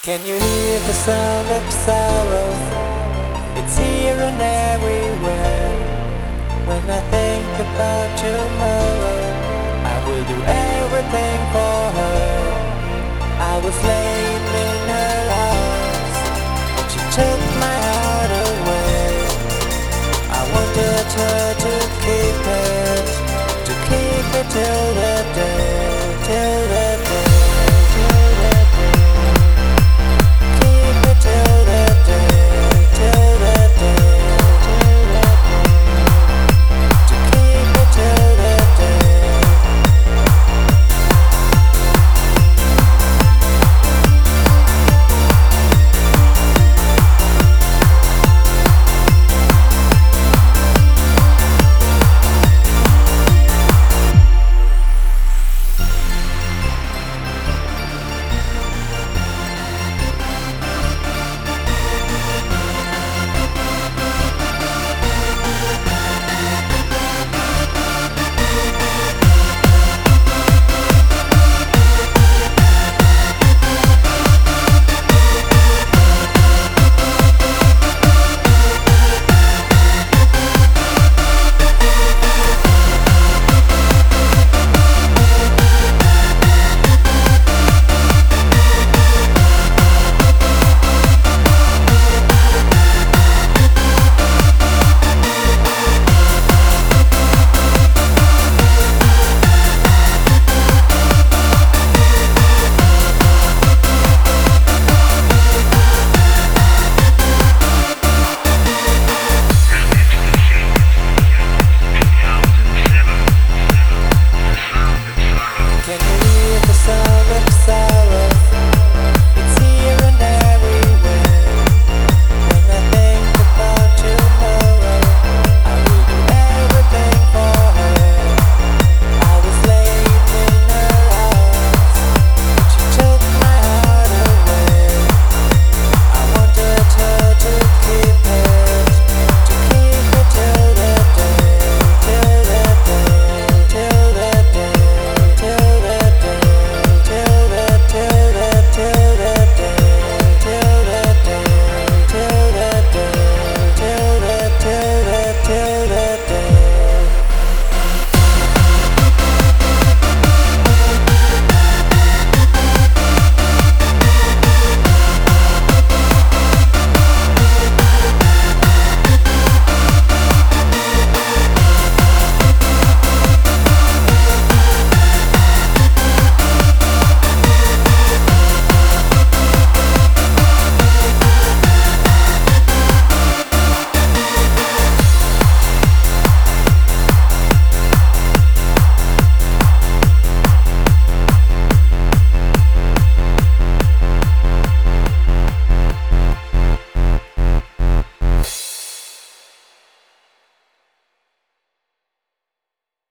Can you hear the sound of sorrow? It's here and everywhere. When I think about tomorrow, I will do everything for her. I was laying in her arms, but she took my heart away. I wanted her to keep it till the day, till the